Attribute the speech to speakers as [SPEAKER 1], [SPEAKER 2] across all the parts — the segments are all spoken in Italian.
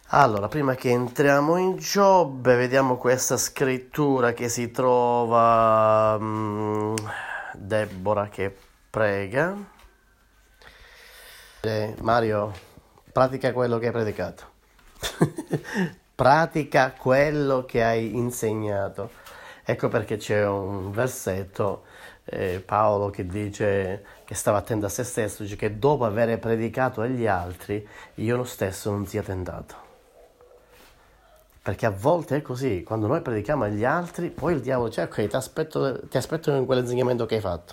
[SPEAKER 1] Allora, prima che entriamo in Giobbe, vediamo questa scrittura che si trova, Deborah che prega. Mario, pratica quello che hai predicato. Pratica quello che hai insegnato. Ecco perché c'è un versetto, Paolo che dice che stava attento a se stesso, dice che dopo aver predicato agli altri, io lo stesso non sia tentato. Perché a volte è così, quando noi predichiamo agli altri, poi il diavolo dice, ok, ti aspetto in quell'insegnamento che hai fatto.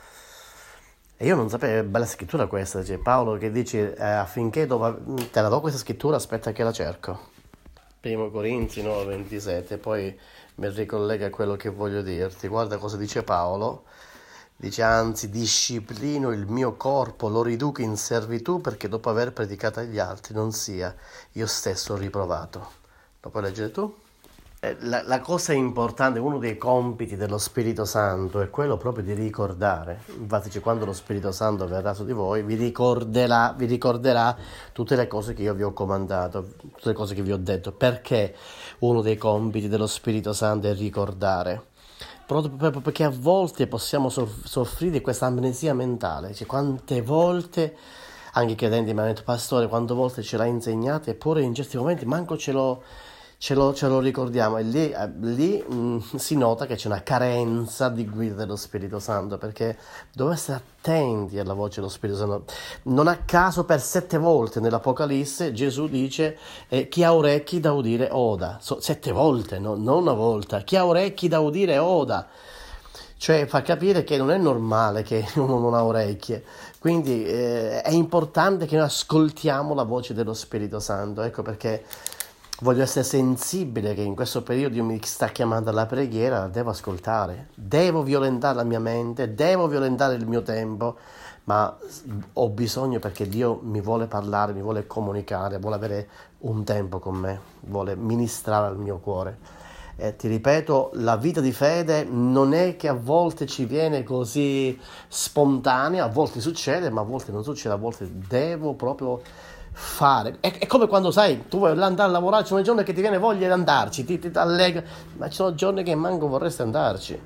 [SPEAKER 1] E io non sapevo, è bella scrittura questa, c'è Paolo che dice affinché te la do questa scrittura, aspetta che la cerco. Primo Corinzi 9:27, poi mi ricollega a quello che voglio dirti. Guarda cosa dice Paolo. Dice anzi disciplino il mio corpo, lo riduco in servitù perché dopo aver predicato agli altri non sia io stesso riprovato. Lo puoi leggere tu? La cosa importante, uno dei compiti dello Spirito Santo è quello proprio di ricordare. Infatti, quando lo Spirito Santo verrà su di voi, vi ricorderà tutte le cose che io vi ho comandato, tutte le cose che vi ho detto. Perché uno dei compiti dello Spirito Santo è ricordare? Proprio perché a volte possiamo soffrire questa amnesia mentale. Quante volte, anche i credenti mi hanno detto, pastore, quante volte ce l'ha insegnato eppure in certi momenti manco ce lo ricordiamo, e lì si nota che c'è una carenza di guida dello Spirito Santo, perché dobbiamo essere attenti alla voce dello Spirito Santo. Non a caso per 7 volte nell'Apocalisse Gesù dice chi ha orecchi da udire oda, 7 volte, no, non una volta, chi ha orecchi da udire oda. Cioè fa capire che non è normale che uno non ha orecchie, quindi è importante che noi ascoltiamo la voce dello Spirito Santo. Ecco perché voglio essere sensibile che in questo periodo Dio mi sta chiamando alla preghiera, devo ascoltare, devo violentare la mia mente, devo violentare il mio tempo, ma ho bisogno perché Dio mi vuole parlare, mi vuole comunicare, vuole avere un tempo con me, vuole ministrare al mio cuore. Ti ripeto, la vita di fede non è che a volte ci viene così spontanea, a volte succede, ma a volte non succede, a volte devo proprio fare. È come quando sai, tu vuoi andare a lavorare, ci sono giorni che ti viene voglia di andarci, ti allegra, ma ci sono giorni che manco vorresti andarci.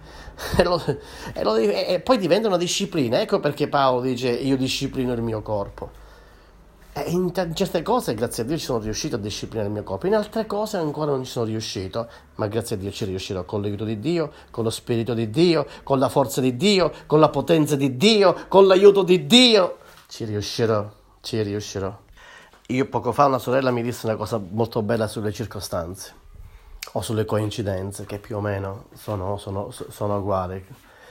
[SPEAKER 1] E poi diventa una disciplina. Ecco perché Paolo dice io disciplino il mio corpo. In certe cose, grazie a Dio, ci sono riuscito a disciplinare il mio corpo, in altre cose ancora non ci sono riuscito, ma grazie a Dio ci riuscirò con l'aiuto di Dio, con lo Spirito di Dio, con la forza di Dio, con la potenza di Dio, con l'aiuto di Dio. Ci riuscirò. Io poco fa una sorella mi disse una cosa molto bella sulle circostanze, o sulle coincidenze, che più o meno sono uguali.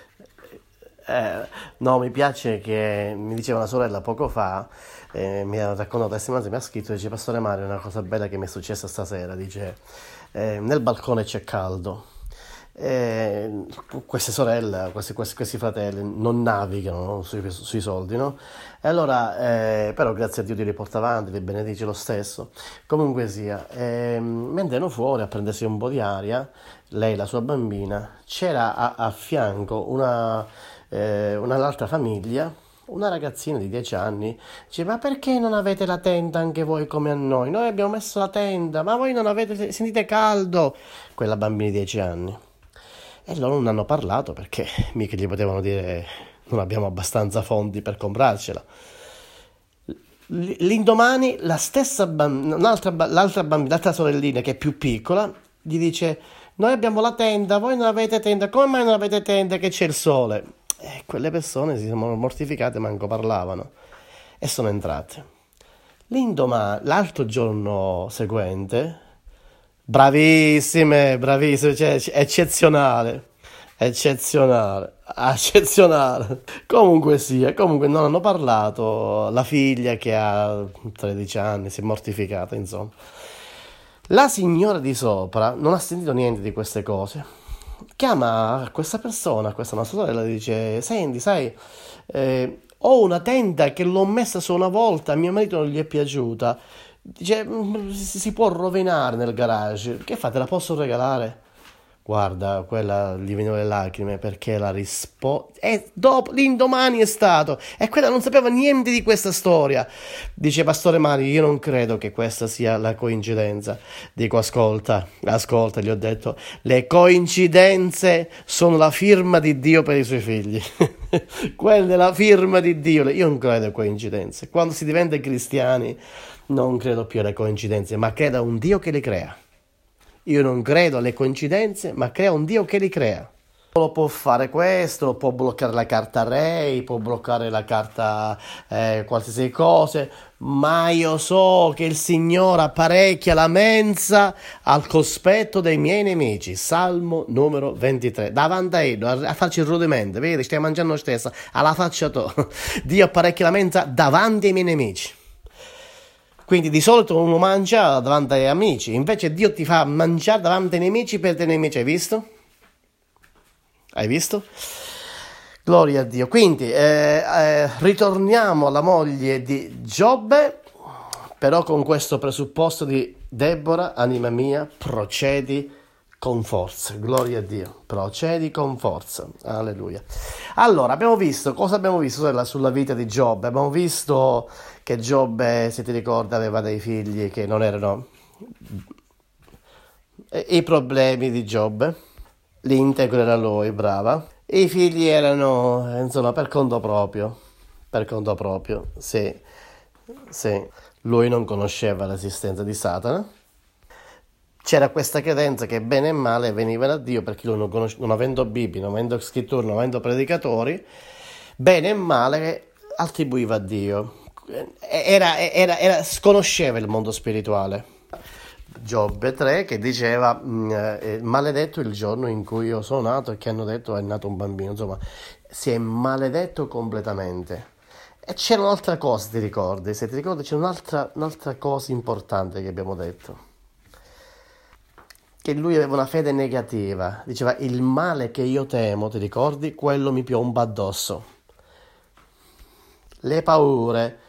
[SPEAKER 1] No, mi piace che mi diceva una sorella poco fa, mi ha raccontato testimonianza, mi ha scritto, dice pastore Mario, una cosa bella che mi è successa stasera, dice nel balcone c'è caldo. Queste sorelle, questi fratelli non navigano, no, sui soldi, no? E allora, però grazie a Dio li porta avanti, li benedice lo stesso. Comunque sia, mentre erano fuori a prendersi un po' di aria, lei e la sua bambina, c'era a fianco un'altra famiglia, una ragazzina di 10 anni, dice ma perché non avete la tenda anche voi come a noi? Noi abbiamo messo la tenda, ma voi non avete, sentite caldo? Quella bambina di 10 anni. E loro non hanno parlato perché mica gli potevano dire non abbiamo abbastanza fondi per comprarcela. L'indomani l'altra sorellina che è più piccola gli dice noi abbiamo la tenda, voi non avete tenda, come mai non avete tenda che c'è il sole? E quelle persone si sono mortificate, manco parlavano e sono entrate. L'altro giorno seguente, bravissime, cioè, eccezionale. Comunque non hanno parlato. La figlia che ha 13 anni si è mortificata, insomma. La signora di sopra non ha sentito niente di queste cose. Chiama questa persona, questa nostra sorella, e dice: Senti, sai, ho una tenda che l'ho messa solo una volta, a mio marito non gli è piaciuta. Dice: si può rovinare nel garage. Che fate? La posso regalare? Guarda, quella gli vennero le lacrime perché la risposta... E dopo, l'indomani è stato. E quella non sapeva niente di questa storia. Dice, Pastore Mario, io non credo che questa sia la coincidenza. Dico, ascolta, gli ho detto, le coincidenze sono la firma di Dio per i suoi figli. Quella è la firma di Dio. Io non credo a coincidenze. Quando si diventa cristiani, non credo più alle coincidenze, ma credo a un Dio che le crea. Io non credo alle coincidenze, ma crea un Dio che li crea. Lo può fare questo, può bloccare la carta Re, può bloccare la carta qualsiasi cosa, ma io so che il Signore apparecchia la mensa al cospetto dei miei nemici. Salmo numero 23. Davanti a Dio, a farci il rudimento, vedi, stai mangiando stessa, alla faccia tu. Dio apparecchia la mensa davanti ai miei nemici. Quindi di solito uno mangia davanti agli amici, invece Dio ti fa mangiare davanti ai nemici per i tuoi nemici, hai visto? Hai visto? Gloria a Dio. Quindi ritorniamo alla moglie di Giobbe, però con questo presupposto di Deborah, anima mia, procedi con forza. Gloria a Dio. Procedi con forza. Alleluia. Allora, cosa abbiamo visto sulla vita di Giobbe? Abbiamo visto che Giobbe, se ti ricordi, aveva dei figli che non erano i problemi di Giobbe. L'integro era lui, brava. E i figli erano, insomma, per conto proprio. Per conto proprio, sì. Lui non conosceva l'esistenza di Satana. C'era questa credenza che bene e male veniva da Dio, perché lui non avendo Bibbia, non avendo scritture, non avendo predicatori, bene e male attribuiva a Dio. Sconosceva il mondo spirituale. Giobbe 3 che diceva maledetto il giorno in cui io sono nato e che hanno detto è nato un bambino, insomma si è maledetto completamente. E c'era un'altra cosa, ti ricordi? Se ti ricordi c'è un'altra cosa importante che abbiamo detto, che lui aveva una fede negativa, diceva il male che io temo, ti ricordi? Quello mi piomba addosso. Le paure,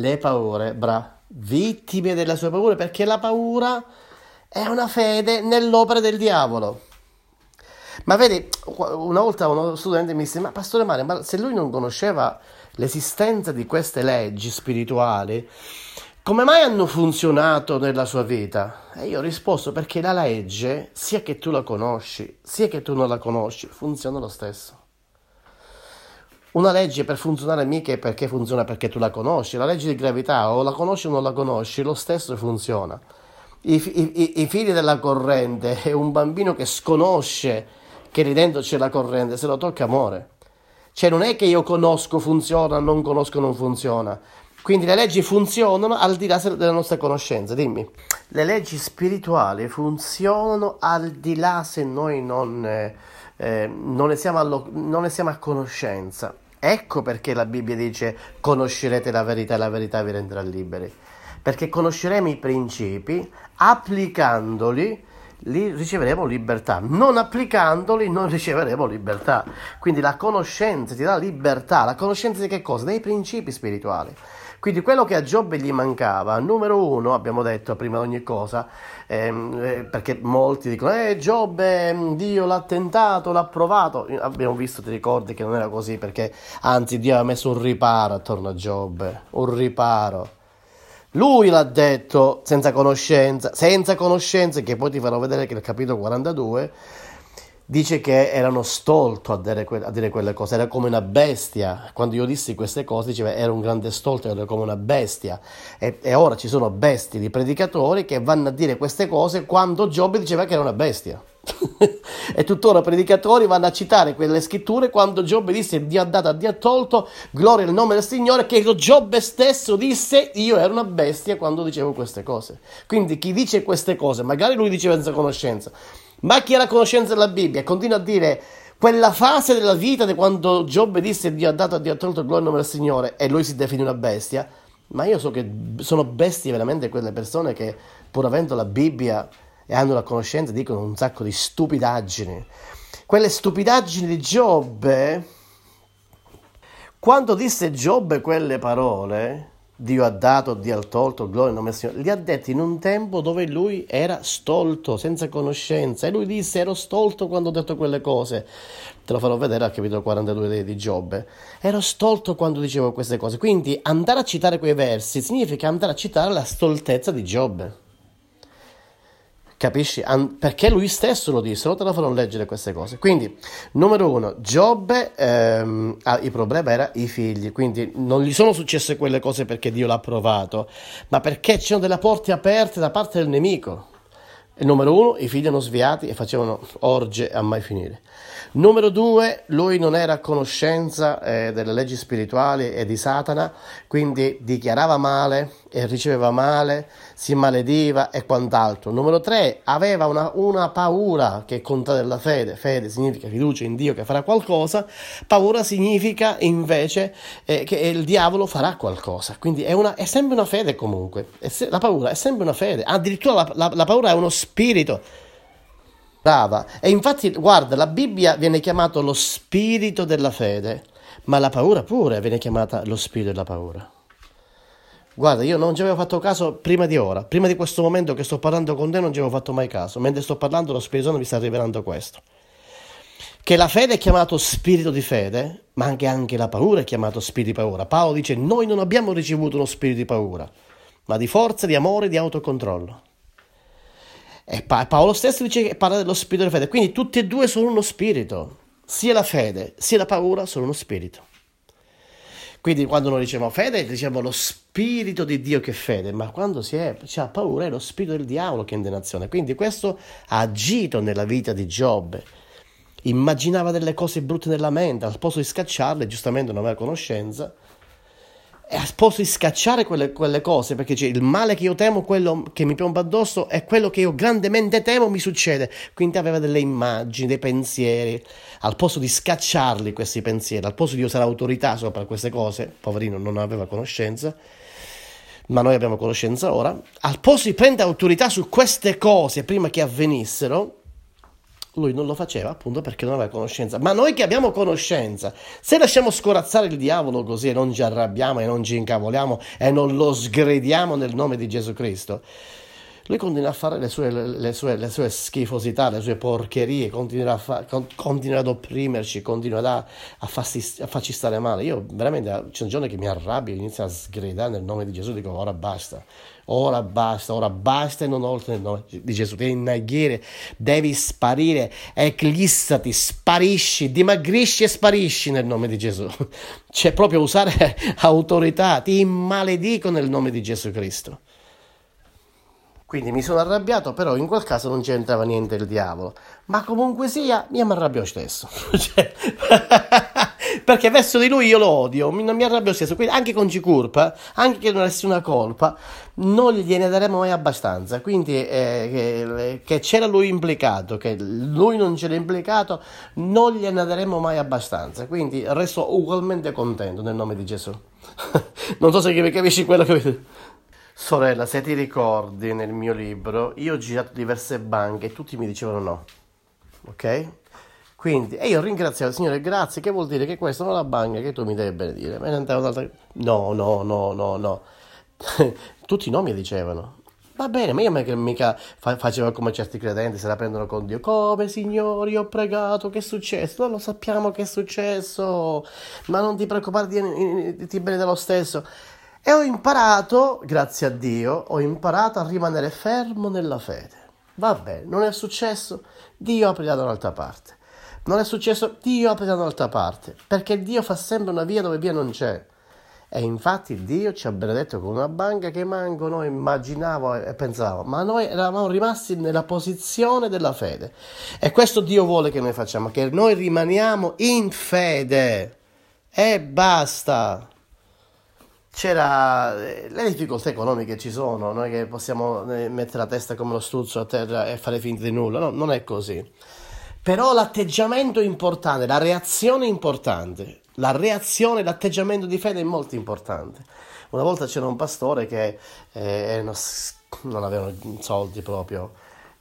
[SPEAKER 1] vittime delle sue paure, perché la paura è una fede nell'opera del diavolo. Ma vedi, una volta uno studente mi disse, ma Pastore Mario, ma se lui non conosceva l'esistenza di queste leggi spirituali, come mai hanno funzionato nella sua vita? E io ho risposto, perché la legge, sia che tu la conosci, sia che tu non la conosci, funziona lo stesso. Una legge per funzionare mica è perché funziona perché tu la conosci. La legge di gravità o la conosci o non la conosci, lo stesso funziona. I fili della corrente è un bambino che sconosce che lì dentro c'è la corrente, se lo tocca muore. Cioè non è che io conosco funziona, non conosco non funziona. Quindi le leggi funzionano al di là della nostra conoscenza, dimmi. Le leggi spirituali funzionano al di là se noi non ne siamo a conoscenza. Ecco perché la Bibbia dice conoscerete la verità e la verità vi renderà liberi. Perché conosceremo i principi, applicandoli riceveremo libertà, non applicandoli non riceveremo libertà. Quindi la conoscenza ti dà libertà. La conoscenza di che cosa? Dei principi spirituali. Quindi quello che a Giobbe gli mancava, numero uno, abbiamo detto prima di ogni cosa, perché molti dicono Giobbe, Dio l'ha tentato, l'ha provato. Abbiamo visto, ti ricordi che non era così, perché anzi Dio ha messo un riparo attorno a Giobbe, un riparo. Lui l'ha detto senza conoscenza, che poi ti farò vedere che nel capitolo 42 dice che erano stolto a dire quelle cose, era come una bestia. Quando io dissi queste cose diceva era un grande stolto, era come una bestia. E ora ci sono bestie di predicatori che vanno a dire queste cose quando Giobbe diceva che era una bestia. E tuttora predicatori vanno a citare quelle scritture quando Giobbe disse Dio ha dato, Dio ha tolto, gloria al nome del Signore, che Giobbe stesso disse io ero una bestia quando dicevo queste cose. Quindi chi dice queste cose, magari lui diceva senza conoscenza, ma chi ha la conoscenza della Bibbia continua a dire quella fase della vita di quando Giobbe disse Dio ha dato, Dio ha tolto, gloria al nome del Signore, e lui si definì una bestia. Ma io so che sono bestie veramente quelle persone che pur avendo la Bibbia e hanno la conoscenza dicono un sacco di stupidaggini. Quelle stupidaggini di Giobbe, quando disse Giobbe quelle parole, Dio ha dato, Dio ha tolto, gloria al nome del Signore. Li ha detti in un tempo dove lui era stolto, senza conoscenza. E lui disse, ero stolto quando ho detto quelle cose. Te lo farò vedere al capitolo 42 di Giobbe. Ero stolto quando dicevo queste cose. Quindi andare a citare quei versi significa andare a citare la stoltezza di Giobbe. Capisci? Perché lui stesso lo disse, non te lo farò leggere queste cose. Quindi, numero uno, Giobbe, il problema era i figli, quindi non gli sono successe quelle cose perché Dio l'ha provato, ma perché c'erano delle porte aperte da parte del nemico. E numero uno, i figli erano sviati e facevano orge a mai finire. Numero due, lui non era a conoscenza delle leggi spirituali e di Satana, quindi dichiarava male e riceveva male, si malediva e quant'altro. Numero tre, aveva una paura che è contraria alla fede. Fede significa fiducia in Dio che farà qualcosa, paura significa invece che il diavolo farà qualcosa. Quindi è sempre una fede comunque, la paura è sempre una fede, addirittura la paura è uno spirito. Brava. E infatti, guarda, la Bibbia viene chiamato lo spirito della fede, ma la paura pure viene chiamata lo spirito della paura. Guarda, io non ci avevo fatto caso prima di ora, prima di questo momento che sto parlando con te non ci avevo fatto mai caso, mentre sto parlando lo Spirito Santo mi sta rivelando questo. Che la fede è chiamato spirito di fede, ma anche la paura è chiamato spirito di paura. Paolo dice, noi non abbiamo ricevuto uno spirito di paura, ma di forza, di amore e di autocontrollo. E Paolo stesso dice che parla dello spirito di fede, quindi tutti e due sono uno spirito, sia la fede sia la paura sono uno spirito. Quindi quando noi diciamo fede, diciamo lo spirito di Dio che è fede, ma quando c'è paura è lo spirito del diavolo che è in denazione. Quindi questo ha agito nella vita di Giobbe. Immaginava delle cose brutte nella mente, al posto di scacciarle, giustamente non aveva conoscenza, e al posto di scacciare quelle cose, perché c'è il male che io temo, quello che mi piomba addosso, è quello che io grandemente temo mi succede. Quindi aveva delle immagini, dei pensieri, al posto di scacciarli questi pensieri, al posto di usare autorità sopra queste cose, poverino non aveva conoscenza, ma noi abbiamo conoscenza ora, al posto di prendere autorità su queste cose prima che avvenissero, lui non lo faceva appunto perché non aveva conoscenza. Ma noi che abbiamo conoscenza, se lasciamo scorazzare il diavolo così e non ci arrabbiamo e non ci incavoliamo e non lo sgrediamo nel nome di Gesù Cristo, lui continua a fare le sue schifosità, le sue porcherie, continua ad opprimerci, continua a farci stare male. Io veramente ci sono giorni che mi arrabbio, inizio a sgridare nel nome di Gesù, dico ora basta e non oltre nel nome di Gesù. Devi innaghiare, devi sparire, eclissati, sparisci, dimagrisci e sparisci nel nome di Gesù. C'è proprio usare autorità, ti maledico nel nome di Gesù Cristo. Quindi mi sono arrabbiato, però in quel caso non c'entrava niente il diavolo. Ma comunque sia, io mi arrabbio stesso. Perché verso di lui io lo odio, non mi arrabbio stesso. Quindi anche con Cicurpa, anche che non avessi una colpa, non gliene daremo mai abbastanza. Quindi che c'era lui implicato, che lui non c'era implicato, non gliene daremo mai abbastanza. Quindi resto ugualmente contento nel nome di Gesù. Non so se capisci quello che... Sorella, se ti ricordi nel mio libro, io ho girato diverse banche e tutti mi dicevano no, ok? Quindi, e io ringraziavo il Signore, grazie, che vuol dire che questa non è la banca che tu mi devi benedire. No. Tutti no mi dicevano. Va bene, ma io mica facevo come certi credenti, se la prendono con Dio. Come, Signore, io ho pregato, che è successo? Non lo sappiamo che è successo, ma non ti preoccupare, ti benedico lo stesso. E ho imparato, grazie a Dio, a rimanere fermo nella fede. Va bene, non è successo? Dio ha pregato dall'altra parte. Non è successo? Dio ha pregato dall'altra parte. Perché Dio fa sempre una via dove via non c'è. E infatti Dio ci ha benedetto con una banca che manco noi immaginavamo e pensavamo. Ma noi eravamo rimasti nella posizione della fede. E questo Dio vuole che noi facciamo, che noi rimaniamo in fede. E basta. C'era le difficoltà economiche ci sono, noi che possiamo mettere la testa come lo struzzo a terra e fare finta di nulla, no, non è così. Però l'atteggiamento è importante, la reazione è importante, l'atteggiamento di fede è molto importante. Una volta c'era un pastore che non avevano soldi proprio,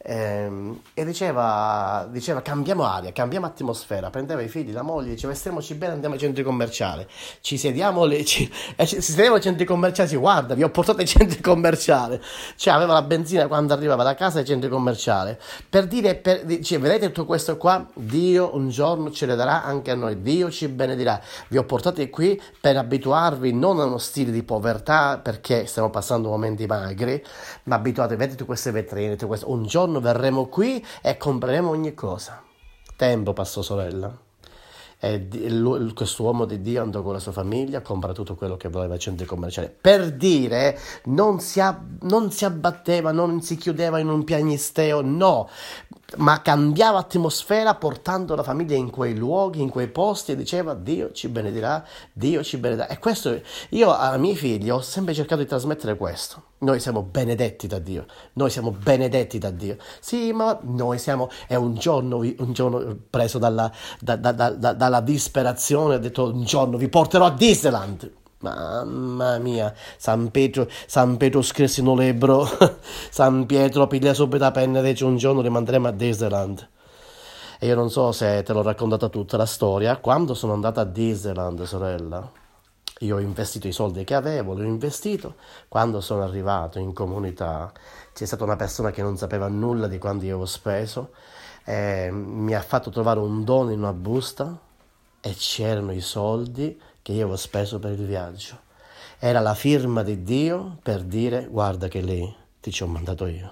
[SPEAKER 1] e diceva cambiamo aria, cambiamo atmosfera, prendeva i figli, la moglie, diceva stiamoci bene, andiamo ai centri commerciali, ci sediamo, si sedeva ai centri commerciali, guarda, vi ho portato ai centri commerciali, cioè aveva la benzina quando arrivava da casa ai centri commerciali, per dire, dice, vedete tutto questo qua, Dio un giorno ce le darà anche a noi, Dio ci benedirà, vi ho portati qui per abituarvi non a uno stile di povertà, perché stiamo passando momenti magri, ma abituate, vedete queste vetrine, un giorno verremo qui e compreremo ogni cosa. Tempo passò, sorella, e questo uomo di Dio andò con la sua famiglia, compra tutto quello che voleva ai centri commerciali, per dire non si abbatteva, non si chiudeva in un piagnisteo, no, ma cambiava atmosfera portando la famiglia in quei luoghi, in quei posti, e diceva Dio ci benedirà, Dio ci benedirà. E questo io ai miei figli ho sempre cercato di trasmettere questo. Noi siamo benedetti da Dio, noi siamo benedetti da Dio. Sì, ma noi siamo, è un giorno preso dalla disperazione, ho detto un giorno vi porterò a Disneyland. Mamma mia, San Pietro scrisse in un libro, San Pietro piglia subito la penna e dice un giorno rimanderemo a Disneyland. E io non so se te l'ho raccontata tutta la storia, quando sono andata a Disneyland, sorella, io ho investito i soldi che avevo, li ho investito, quando sono arrivato in comunità c'è stata una persona che non sapeva nulla di quanto io avevo speso, mi ha fatto trovare un dono in una busta e c'erano i soldi che io avevo speso per il viaggio. Era la firma di Dio per dire guarda che lì ti ci ho mandato io.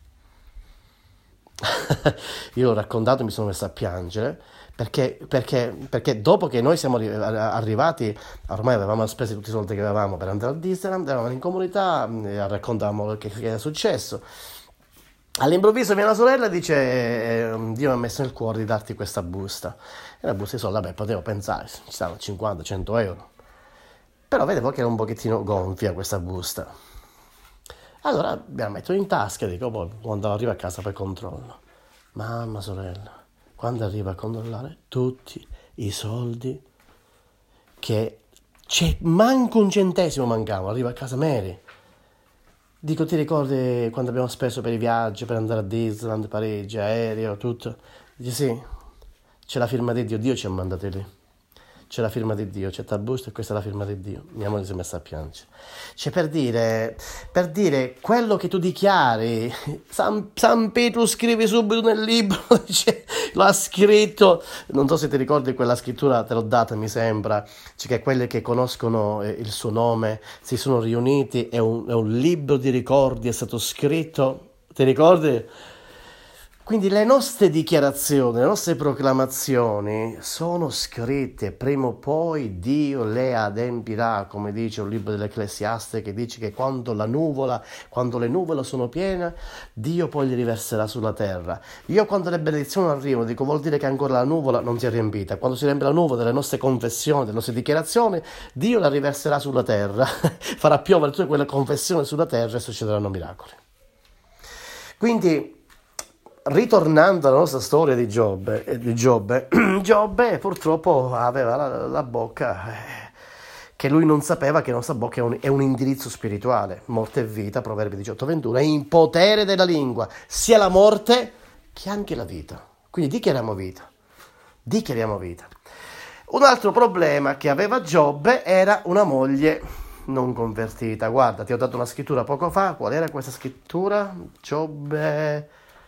[SPEAKER 1] Io l'ho raccontato e mi sono messo a piangere perché dopo che noi siamo arrivati, ormai avevamo speso tutti i soldi che avevamo per andare a Disneyland, eravamo in comunità, raccontavamo che era successo. All'improvviso mia sorella dice Dio mi ha messo nel cuore di darti questa busta, e la busta di soldi, vabbè, potevo pensare ci stavano 50-100 euro, però vedevo che era un pochettino gonfia questa busta. Allora me la metto in tasca e dico poi quando arrivo a casa poi controllo. Mamma, sorella, quando arrivo a controllare tutti i soldi che c'è, manco un centesimo mancava, arrivo a casa Mary. Dico, ti ricordi quando abbiamo speso per i viaggi, per andare a Disneyland, Parigi, aereo, tutto? Dice sì, c'è la firma di Dio, Dio ci ha mandati lì. C'è la firma di Dio, c'è tal busto e questa è la firma di Dio. Mia moglie si è messa a piangere. Cioè per dire quello che tu dichiari, San Pietro scrive subito nel libro, cioè, lo ha scritto, non so se ti ricordi quella scrittura, te l'ho data mi sembra, cioè che quelli che conoscono il suo nome si sono riuniti, è un libro di ricordi, è stato scritto, ti ricordi? Quindi le nostre dichiarazioni, le nostre proclamazioni sono scritte, prima o poi Dio le adempirà, come dice un libro dell'Ecclesiaste che dice che quando le nuvole sono piene, Dio poi li riverserà sulla terra. Io quando le benedizioni arrivano dico vuol dire che ancora la nuvola non si è riempita, quando si riempie la nuvola delle nostre confessioni, delle nostre dichiarazioni, Dio la riverserà sulla terra, farà piovere tutte quelle confessioni sulla terra e succederanno miracoli. Quindi ritornando alla nostra storia di Giobbe purtroppo aveva la bocca che lui non sapeva che la nostra bocca è un indirizzo spirituale. Morte e vita, Proverbi 18:21, è in potere della lingua, sia la morte che anche la vita. Quindi dichiariamo vita. Un altro problema che aveva Giobbe era una moglie non convertita. Guarda, ti ho dato una scrittura poco fa, qual era questa scrittura? Giobbe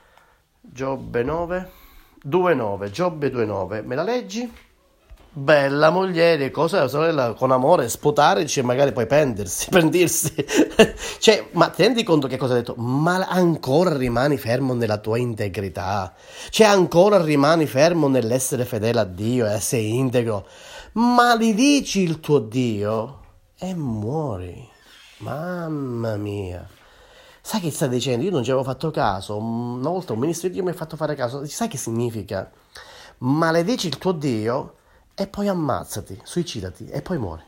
[SPEAKER 1] 9, 2:9, Giobbe 2:9, me la leggi? Bella moglie, cosa la sorella con amore, sputare, dice magari poi pendirsi. Cioè, ma ti rendi conto che cosa ha detto? Ma ancora rimani fermo nella tua integrità, cioè ancora rimani fermo nell'essere fedele a Dio e essere integro, maledici il tuo Dio e muori. Mamma mia. Sai che sta dicendo? Io non ci avevo fatto caso. Una volta un ministro di Dio mi ha fatto fare caso. Sai che significa? Maledici il tuo Dio e poi ammazzati, suicidati e poi muori.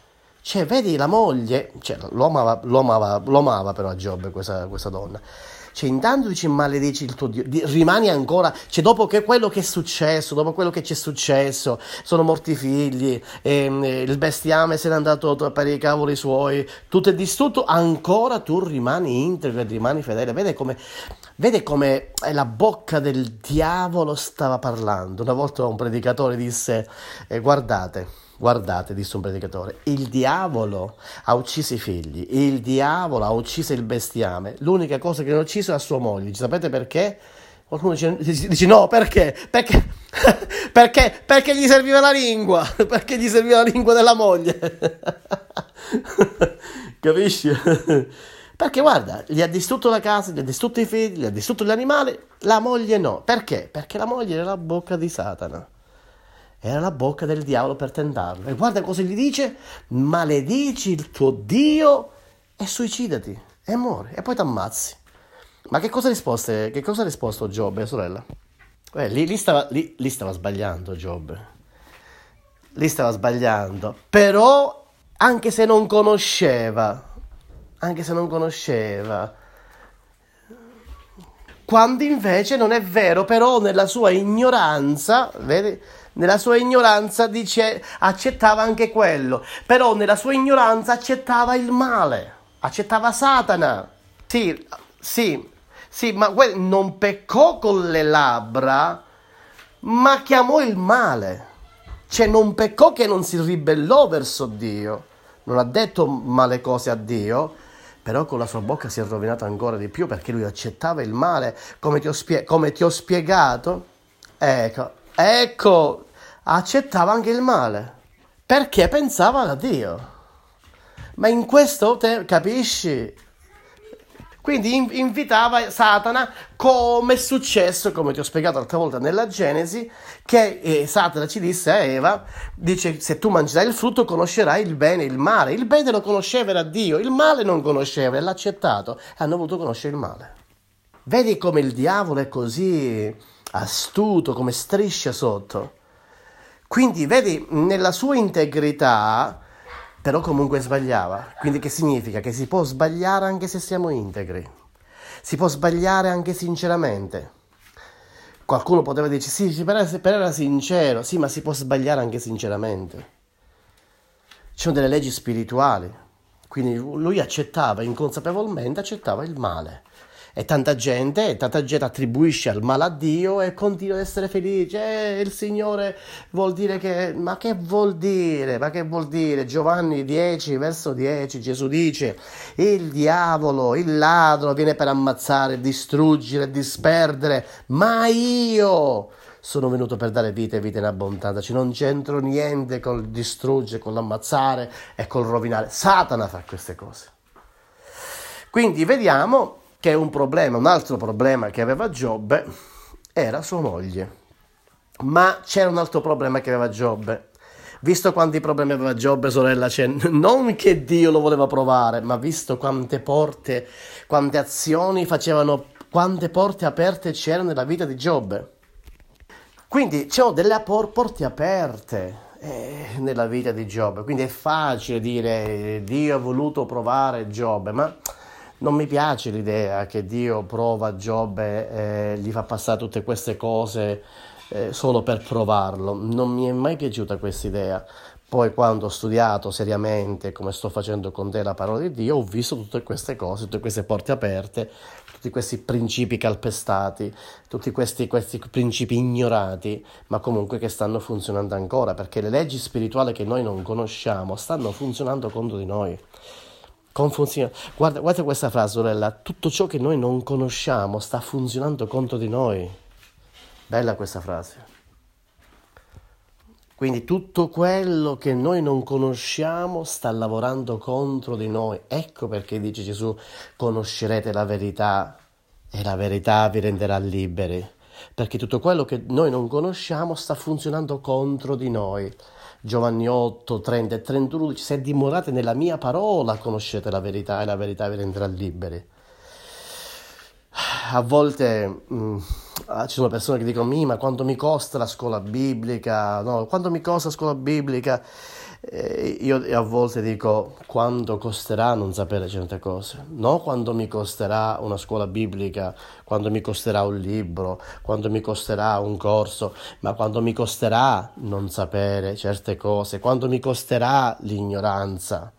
[SPEAKER 1] Cioè, vedi la moglie, cioè, lo amava però a Giobbe questa donna. Cioè, intanto dici maledici il tuo Dio, rimani ancora, cioè dopo che quello che è successo, dopo quello che ci è successo, sono morti i figli, il bestiame se n'è andato per i cavoli suoi, tutto è distrutto, ancora tu rimani integro e rimani fedele. Vede come la bocca del diavolo stava parlando. Una volta un predicatore disse, guardate, disse un predicatore, il diavolo ha ucciso i figli, il diavolo ha ucciso il bestiame, l'unica cosa che non ha ucciso è la sua moglie. Sapete perché? Qualcuno dice no, perché? Perché gli serviva la lingua, perché gli serviva la lingua della moglie. Capisci? Perché guarda, gli ha distrutto la casa, gli ha distrutto i figli, gli ha distrutto gli animali, la moglie no. Perché? Perché la moglie era la bocca di Satana. Era la bocca del diavolo per tentarlo. E guarda cosa gli dice: maledici il tuo Dio e suicidati e muori e poi ti ammazzi. Ma che cosa ha risposto Giobbe, sorella? Lì stava sbagliando Giobbe. Lì stava sbagliando. Però, anche se non conosceva, quando invece non è vero, però nella sua ignoranza, vedi? Nella sua ignoranza dice, accettava anche quello, però nella sua ignoranza accettava il male, accettava Satana. Sì, ma non peccò con le labbra, ma chiamò il male. Cioè non peccò che non si ribellò verso Dio, non ha detto male cose a Dio, però con la sua bocca si è rovinato ancora di più perché lui accettava il male, come ti ho spiegato. Ecco, accettava anche il male, perché pensava a Dio. Ma in questo, capisci? Quindi invitava Satana, come è successo, come ti ho spiegato l'altra volta nella Genesi, che Satana ci disse a Eva, dice, se tu mangerai il frutto conoscerai il bene e il male. Il bene lo conosceva, era Dio, il male non conosceva e l'ha accettato e hanno voluto conoscere il male. Vedi come il diavolo è così astuto, come striscia sotto. Quindi vedi, nella sua integrità, però comunque sbagliava. Quindi che significa? Che si può sbagliare anche se siamo integri. Si può sbagliare anche sinceramente. Qualcuno poteva dire, sì, per era sincero. Sì, ma si può sbagliare anche sinceramente. Ci sono delle leggi spirituali. Quindi lui inconsapevolmente accettava il male. E tanta gente attribuisce al male a Dio e continua ad essere felice. Il Signore vuol dire che... Ma che vuol dire? Giovanni 10, verso 10, Gesù dice: il diavolo, il ladro, viene per ammazzare, distruggere, disperdere, ma io sono venuto per dare vita e vita in abbondanza. Cioè, non c'entro niente col distruggere, con l'ammazzare e col rovinare. Satana fa queste cose. Quindi vediamo che un altro problema che aveva Giobbe era sua moglie. Ma c'era un altro problema che aveva Giobbe. Visto quanti problemi aveva Giobbe, sorella, cioè, non che Dio lo voleva provare, ma visto quante porte, quante azioni facevano, quante porte aperte c'erano nella vita di Giobbe. Quindi c'erano delle porte aperte nella vita di Giobbe. Quindi è facile dire Dio ha voluto provare Giobbe, ma non mi piace l'idea che Dio prova Giobbe e gli fa passare tutte queste cose solo per provarlo. Non mi è mai piaciuta questa idea. Poi quando ho studiato seriamente, come sto facendo con te, la parola di Dio, ho visto tutte queste cose, tutte queste porte aperte, tutti questi principi calpestati, tutti questi principi ignorati, ma comunque che stanno funzionando ancora, perché le leggi spirituali che noi non conosciamo stanno funzionando contro di noi. Guarda questa frase, sorella: tutto ciò che noi non conosciamo sta funzionando contro di noi. Bella questa frase. Quindi tutto quello che noi non conosciamo sta lavorando contro di noi. Ecco perché dice Gesù: conoscerete la verità e la verità vi renderà liberi. Perché tutto quello che noi non conosciamo sta funzionando contro di noi. Giovanni 8, 30 e 31 dice: se dimorate nella mia parola conoscete la verità e la verità vi renderà liberi. A volte ci sono persone che dicono: ma quanto mi costa la scuola biblica? No, quanto mi costa la scuola biblica? Io a volte dico quanto costerà non sapere certe cose, non quanto mi costerà una scuola biblica, quanto mi costerà un libro, quanto mi costerà un corso, ma quanto mi costerà non sapere certe cose, quanto mi costerà l'ignoranza.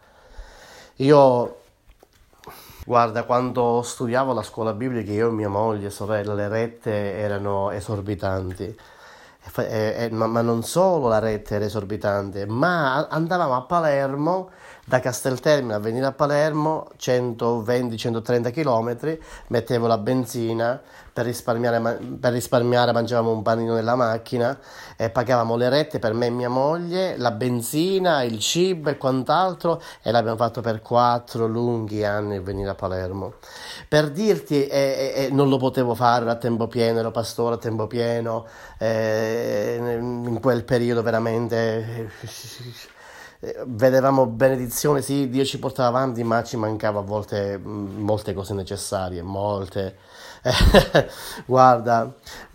[SPEAKER 1] Io, guarda, quando studiavo alla scuola biblica, io, mia moglie, sorella, le rette erano esorbitanti. Ma non solo la retta era esorbitante, ma andavamo a Palermo, da Casteltermine a venire a Palermo, 120-130 km, mettevo la benzina per risparmiare, mangiavamo un panino nella macchina e pagavamo le rette per me e mia moglie, la benzina, il cibo e quant'altro, e l'abbiamo fatto per 4 lunghi anni venire a Palermo. Per dirti, non lo potevo fare a tempo pieno, ero pastore a tempo pieno, in quel periodo veramente vedevamo benedizione, sì, Dio ci portava avanti, ma ci mancava a volte molte cose necessarie, molte. Guarda,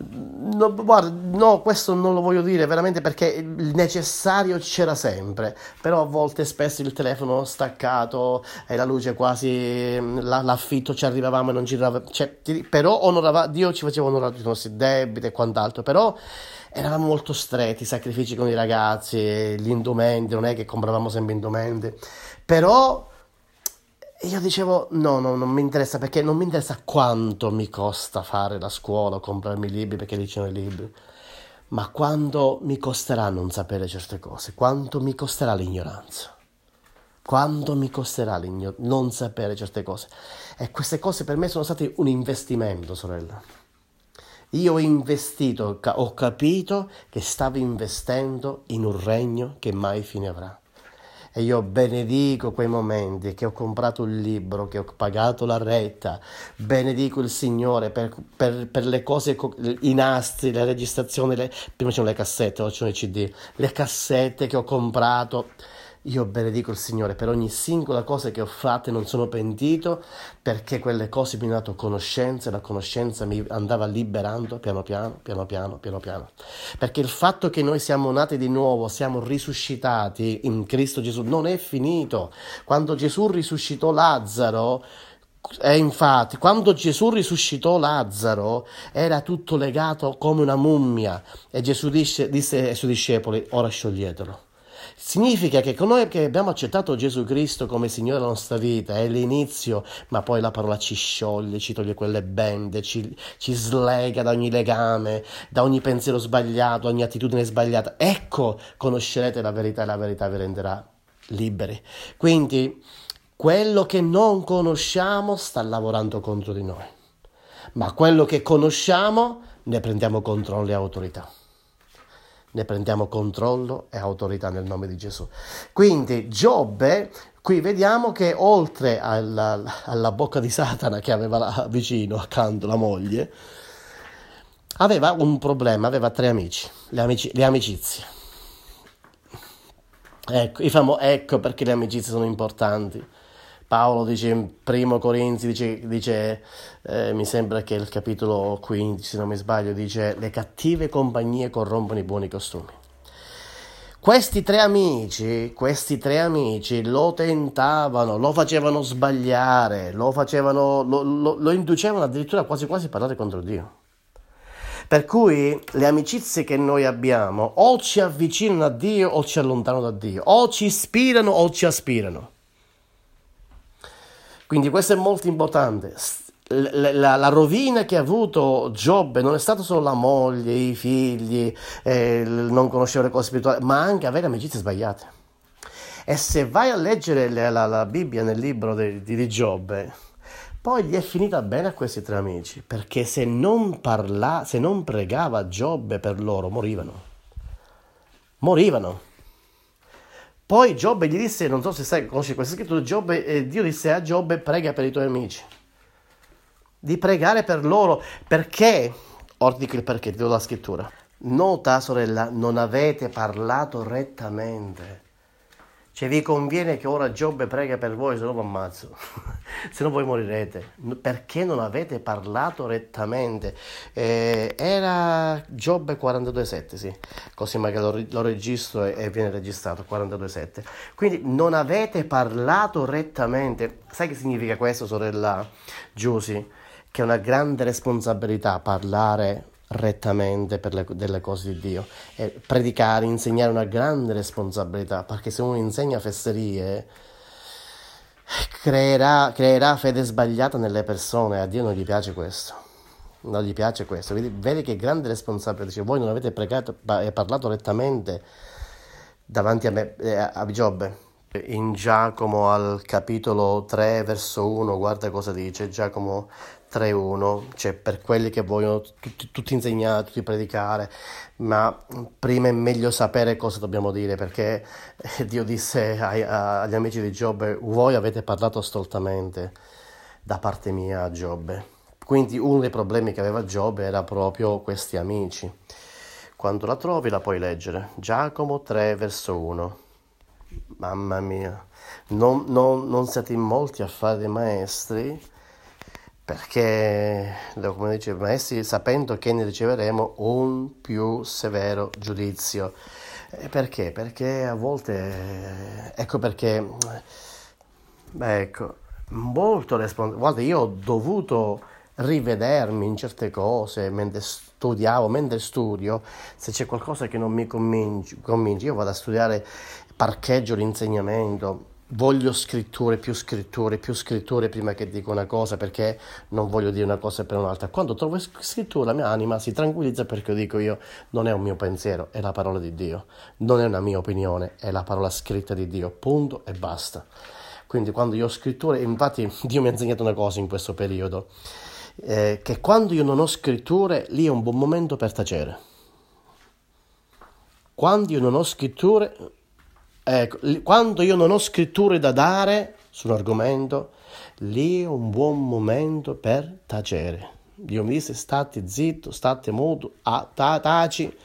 [SPEAKER 1] no, questo non lo voglio dire veramente perché il necessario c'era sempre, però a volte spesso il telefono staccato e la luce quasi, l'affitto ci arrivavamo e non ci arrivava, cioè, però Dio ci faceva onorare i nostri debiti e quant'altro, però eravamo molto stretti, i sacrifici con i ragazzi, gli indumenti, non è che compravamo sempre indumenti, però io dicevo non mi interessa, perché non mi interessa quanto mi costa fare la scuola, comprarmi i libri perché lì ci sono i libri, ma quanto mi costerà non sapere certe cose, quanto mi costerà l'ignoranza. Quanto mi costerà non sapere certe cose? E queste cose per me sono state un investimento, sorella. Io ho investito, ho capito che stavo investendo in un regno che mai fine avrà. E io benedico quei momenti che ho comprato un libro, che ho pagato la retta, benedico il Signore per le cose, i nastri, le registrazioni, prima c'erano le cassette, ora c'erano i CD, le cassette che ho comprato. Io benedico il Signore per ogni singola cosa che ho fatto e non sono pentito, perché quelle cose mi hanno dato conoscenza e la conoscenza mi andava liberando piano piano. Perché il fatto che noi siamo nati di nuovo, siamo risuscitati in Cristo Gesù, non è finito. Quando Gesù risuscitò Lazzaro, e infatti, quando Gesù risuscitò Lazzaro, era tutto legato come una mummia, e Gesù disse ai suoi discepoli: ora scioglietelo. Significa che con noi che abbiamo accettato Gesù Cristo come Signore della nostra vita è l'inizio, ma poi la parola ci scioglie, ci toglie quelle bende, ci slega da ogni legame, da ogni pensiero sbagliato, ogni attitudine sbagliata. Ecco, conoscerete la verità e la verità vi renderà liberi. Quindi quello che non conosciamo sta lavorando contro di noi, ma quello che conosciamo ne prendiamo controllo e autorità. Ne prendiamo controllo e autorità nel nome di Gesù. Quindi Giobbe, qui vediamo che oltre alla bocca di Satana che aveva vicino accanto la moglie, aveva un problema, aveva 3 amici, le amicizie. Ecco perché le amicizie sono importanti. Paolo dice in 1 Corinzi, dice mi sembra che il capitolo 15, se non mi sbaglio, dice: le cattive compagnie corrompono i buoni costumi. Questi tre amici lo tentavano, lo facevano sbagliare, lo inducevano addirittura quasi a parlare contro Dio. Per cui le amicizie che noi abbiamo o ci avvicinano a Dio o ci allontanano da Dio, o ci ispirano o ci aspirano. Quindi questo è molto importante. La rovina che ha avuto Giobbe non è stata solo la moglie, i figli, non conoscere le cose spirituali, ma anche avere amicizie sbagliate. E se vai a leggere la Bibbia nel libro di Giobbe, poi gli è finita bene a questi 3 amici, perché se non pregava Giobbe per loro, morivano. Poi Giobbe gli disse, non so se conosci questa scrittura, Dio disse a Giobbe: prega per i tuoi amici, di pregare per loro, perché, ora dico il perché, ti do la scrittura. Nota, sorella, non avete parlato rettamente. Cioè vi conviene che ora Giobbe prega per voi, se no vi ammazzo, se no voi morirete, perché non avete parlato rettamente. Era Giobbe 42,7, sì, così magari lo registro e viene registrato, 42,7. Quindi non avete parlato rettamente. Sai che significa questo, sorella Giusy? Che è una grande responsabilità parlare rettamente delle cose di Dio, e predicare, insegnare è una grande responsabilità, perché se uno insegna fesserie creerà fede sbagliata nelle persone. A Dio non gli piace questo, non gli piace questo. Vedi che grande responsabilità. Dice, voi non avete parlato rettamente davanti a me, a Giobbe. In Giacomo al capitolo 3 verso 1, guarda cosa dice Giacomo 3:1, cioè per quelli che vogliono tutti insegnare, tutti predicare, ma prima è meglio sapere cosa dobbiamo dire, perché Dio disse agli amici di Giobbe, voi avete parlato stoltamente da parte mia a Giobbe. Quindi uno dei problemi che aveva Giobbe era proprio questi amici. Quando la trovi la puoi leggere, Giacomo 3 verso 1. Mamma mia, non siate in molti a fare dei maestri, perché, come dice il maestri, sapendo che ne riceveremo un più severo giudizio. Perché? Perché a volte, ecco perché, ecco, molto responsabile. Guarda, io ho dovuto rivedermi in certe cose mentre studio, se c'è qualcosa che non mi convince, io vado a studiare, parcheggio l'insegnamento, voglio scritture prima che dico una cosa, perché non voglio dire una cosa per un'altra. Quando trovo scrittura la mia anima si tranquillizza, perché dico io, non è un mio pensiero, è la parola di Dio, non è una mia opinione, è la parola scritta di Dio, punto e basta. Quindi quando io ho scritture, infatti Dio mi ha insegnato una cosa in questo periodo, che quando io non ho scritture, lì è un buon momento per tacere. Quando io non ho scritture, quando io non ho scritture da dare su un argomento, lì è un buon momento per tacere. Dio mi dice, state zitto, state muto, taci.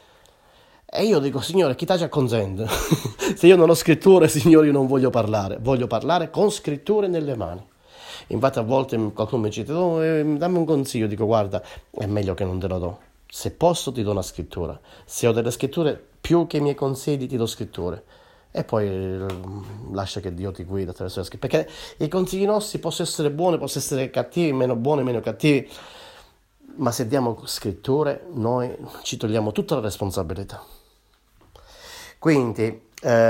[SPEAKER 1] E io dico, Signore, chi tace acconsente. Se io non ho scritture, Signore, io non voglio parlare con scritture nelle mani. Infatti a volte qualcuno mi dice, dammi un consiglio, dico, guarda, è meglio che non te lo do. Se posso ti do una scrittura, se ho delle scritture più che i miei consigli ti do scritture, e poi lascia che Dio ti guida attraverso le scritture, perché i consigli nostri possono essere buoni, possono essere cattivi, meno buoni, meno cattivi, ma se diamo scritture noi ci togliamo tutta la responsabilità. Quindi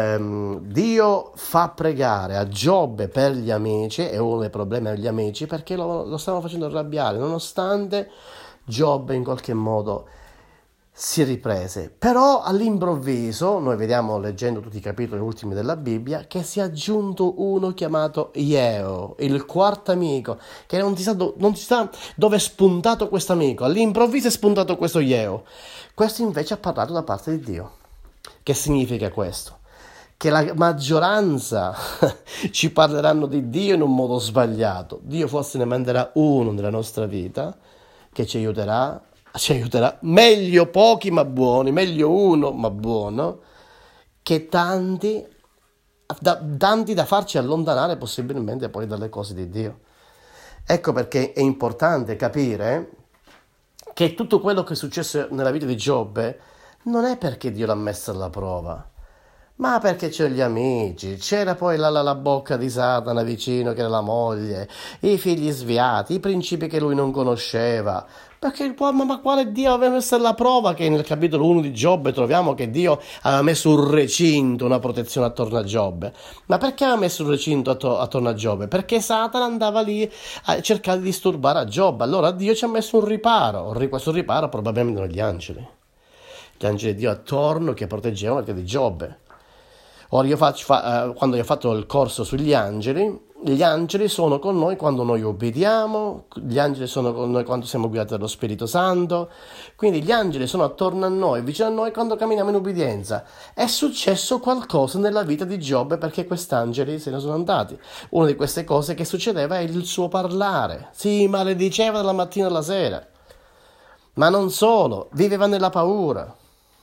[SPEAKER 1] Dio fa pregare a Giobbe per gli amici, è uno dei problemi degli amici, perché lo stavano facendo arrabbiare, nonostante Giobbe in qualche modo si riprese. Però all'improvviso, noi vediamo leggendo tutti i capitoli ultimi della Bibbia, che si è aggiunto uno chiamato Jeo, il quarto amico, che non si sa dove è spuntato questo amico. All'improvviso è spuntato questo Jeo. Questo invece ha parlato da parte di Dio. Che significa questo? Che la maggioranza ci parleranno di Dio in un modo sbagliato. Dio forse ne manderà uno nella nostra vita che ci aiuterà, meglio pochi ma buoni, meglio uno ma buono, che tanti da farci allontanare possibilmente poi dalle cose di Dio. Ecco perché è importante capire che tutto quello che è successo nella vita di Giobbe non è perché Dio l'ha messa alla prova, ma perché c'erano gli amici, c'era poi la bocca di Satana vicino, che era la moglie, i figli sviati, i principi che lui non conosceva. Perché, ma quale Dio aveva messo alla prova? Che nel capitolo 1 di Giobbe troviamo che Dio aveva messo un recinto, una protezione attorno a Giobbe. Ma perché aveva messo un recinto attorno a Giobbe? Perché Satana andava lì a cercare di disturbare a Giobbe. Allora Dio ci ha messo un riparo. Questo riparo probabilmente erano gli angeli. Gli angeli di Dio attorno che proteggevano la vita di Giobbe. Ora quando io ho fatto il corso sugli angeli, gli angeli sono con noi quando noi obbediamo, gli angeli sono con noi quando siamo guidati dallo Spirito Santo, quindi gli angeli sono attorno a noi, vicino a noi quando camminiamo in ubbidienza. È successo qualcosa nella vita di Giobbe perché quest'angeli se ne sono andati. Una di queste cose che succedeva è il suo parlare, si malediceva dalla mattina alla sera, ma non solo, viveva nella paura.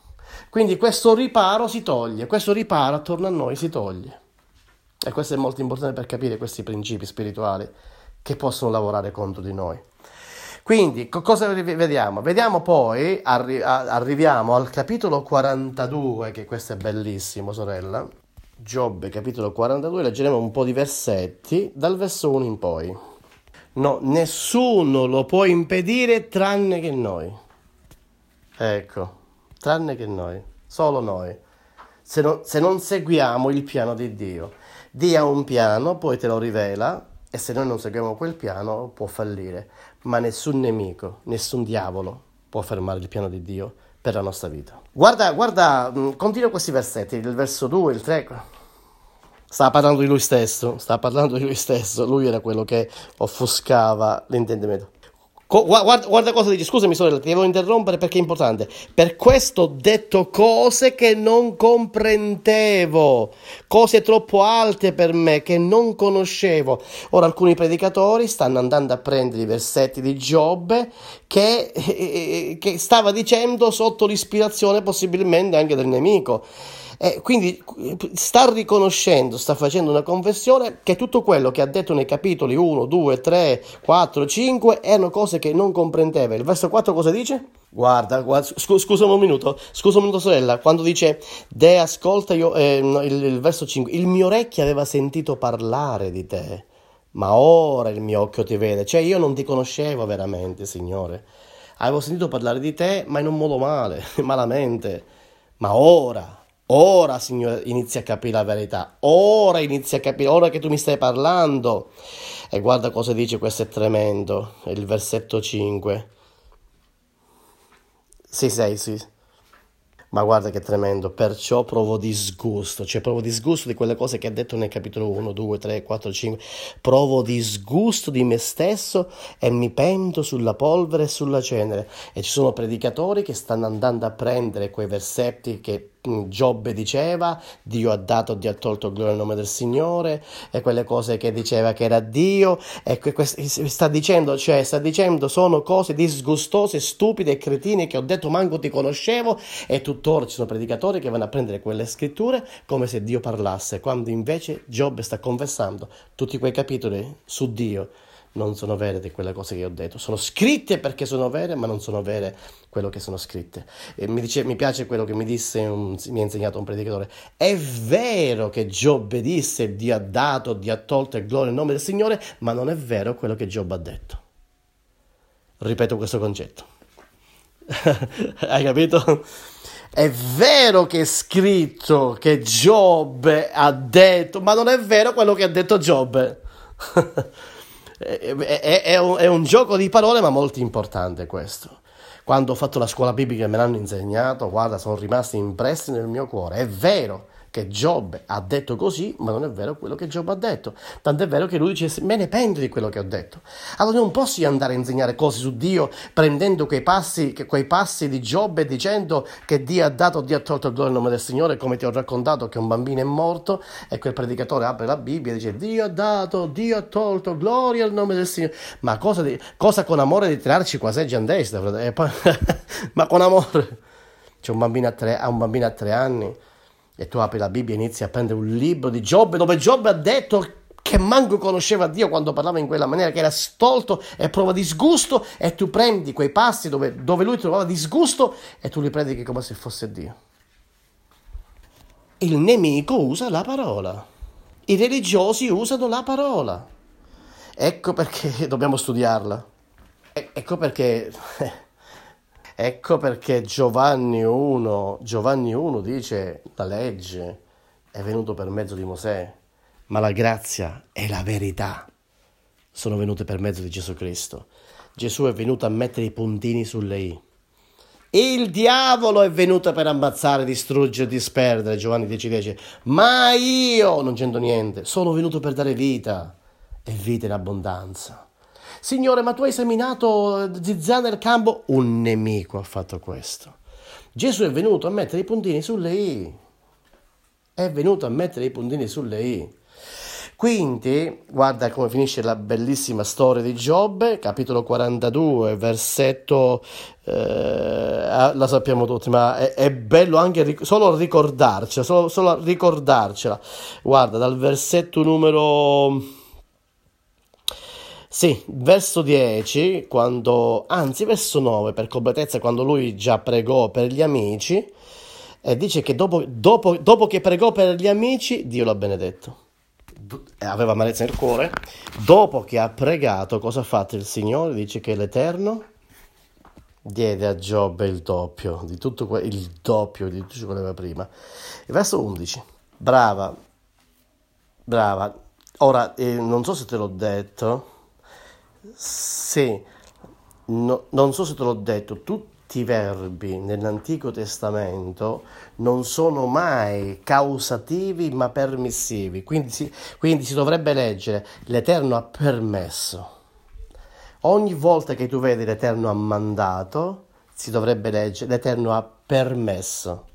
[SPEAKER 1] Quindi questo riparo si toglie, questo riparo attorno a noi si toglie. E questo è molto importante per capire questi principi spirituali che possono lavorare contro di noi. Quindi, cosa vediamo? Vediamo poi, arriviamo al capitolo 42, che questo è bellissimo, sorella. Giobbe, capitolo 42, leggeremo un po' di versetti, dal verso 1 in poi. No, nessuno lo può impedire tranne che noi. Ecco, tranne che noi, solo noi. Se non seguiamo il piano di Dio. Dio ha un piano, poi te lo rivela, e se noi non seguiamo quel piano può fallire. Ma nessun nemico, nessun diavolo può fermare il piano di Dio per la nostra vita. Guarda, continua questi versetti, il verso 2, il 3. Stava parlando di lui stesso, lui era quello che offuscava l'intendimento. Guarda cosa dice, scusami sorella, ti devo interrompere perché è importante. Per questo ho detto cose che non comprendevo, cose troppo alte per me che non conoscevo. Ora alcuni predicatori stanno andando a prendere i versetti di Giobbe che stava dicendo sotto l'ispirazione possibilmente anche del nemico. Quindi sta riconoscendo, sta facendo una confessione che tutto quello che ha detto nei capitoli 1, 2, 3, 4, 5 erano cose che non comprendeva. Il verso 4 cosa dice? Guarda, scusa un minuto sorella, quando dice Dea ascolta il verso 5, il mio orecchio aveva sentito parlare di te, ma ora il mio occhio ti vede. Cioè io non ti conoscevo veramente, Signore, avevo sentito parlare di te ma in un modo malamente, ma ora, Signore, inizia a capire la verità. Ora che tu mi stai parlando. E guarda cosa dice, questo è tremendo. È il versetto 5. Sì. Ma guarda che tremendo. Perciò provo disgusto di quelle cose che ha detto nel capitolo 1, 2, 3, 4, 5. Provo disgusto di me stesso e mi pento sulla polvere e sulla cenere. E ci sono predicatori che stanno andando a prendere quei versetti che Giobbe diceva, Dio ha dato, Dio ha tolto, gloria al nome del Signore, e quelle cose che diceva che era Dio, e sta dicendo sono cose disgustose, stupide e cretine che ho detto manco ti conoscevo, e tuttora ci sono predicatori che vanno a prendere quelle scritture come se Dio parlasse, quando invece Giobbe sta confessando tutti quei capitoli su Dio. Non sono vere di quelle cose che ho detto, sono scritte perché sono vere, ma non sono vere quello che sono scritte. E mi piace quello che mi ha insegnato un predicatore. È vero che Giobbe disse Dio ha dato, Dio ha tolto e gloria al nome del Signore, ma non è vero quello che Giobbe ha detto. Ripeto questo concetto. Hai capito? È vero che è scritto che Giobbe ha detto, ma non è vero quello che ha detto Giobbe. È un gioco di parole, ma molto importante questo. Quando ho fatto la scuola biblica e me l'hanno insegnato, guarda, sono rimasti impressi nel mio cuore. È vero che Giobbe ha detto così, ma non è vero quello che Giobbe ha detto. Tant'è vero che lui dice, me ne pento di quello che ho detto. Allora non posso andare a insegnare cose su Dio prendendo quei passi di Giobbe dicendo che Dio ha dato, Dio ha tolto il gloria al nome del Signore, come ti ho raccontato che un bambino è morto e quel predicatore apre la Bibbia e dice Dio ha dato, Dio ha tolto, gloria al nome del Signore. Ma cosa con amore di tirarci qua seggi a destra, ma con amore. C'è un bambino a 3 anni. E tu apri la Bibbia e inizi a prendere un libro di Giobbe dove Giobbe ha detto che manco conosceva Dio quando parlava in quella maniera, che era stolto e prova disgusto, e tu prendi quei passi dove lui trovava disgusto e tu li predichi come se fosse Dio. Il nemico usa la parola, i religiosi usano la parola. Ecco perché dobbiamo studiarla. Ecco perché Giovanni 1 dice la legge è venuto per mezzo di Mosè, ma la grazia e la verità sono venute per mezzo di Gesù Cristo. Gesù è venuto a mettere i puntini sulle i. Il diavolo è venuto per ammazzare, distruggere, disperdere, Giovanni 10,10. Ma io non c'entro niente, sono venuto per dare vita e vita in abbondanza. Signore, ma tu hai seminato zizzania nel campo? Un nemico ha fatto questo. Gesù è venuto a mettere i puntini sulle i. È venuto a mettere i puntini sulle i. Quindi, guarda come finisce la bellissima storia di Giobbe, capitolo 42, versetto, la sappiamo tutti, ma è bello anche solo ricordarcela, solo ricordarcela. Guarda, dal versetto numero... Sì, verso 10, anzi verso 9 per completezza, quando lui già pregò per gli amici, e dice che dopo che pregò per gli amici, Dio l'ha benedetto. Aveva amarezza nel cuore. Dopo che ha pregato, cosa ha fatto il Signore? Dice che l'Eterno diede a Giobbe il doppio di tutto il doppio di tutto ciò che aveva prima. Il verso 11. Brava, brava. Ora, non so se te l'ho detto. Sì, non so se te l'ho detto, tutti i verbi nell'Antico Testamento non sono mai causativi ma permissivi, quindi si dovrebbe leggere l'Eterno ha permesso. Ogni volta che tu vedi l'Eterno ha mandato, si dovrebbe leggere l'Eterno ha permesso.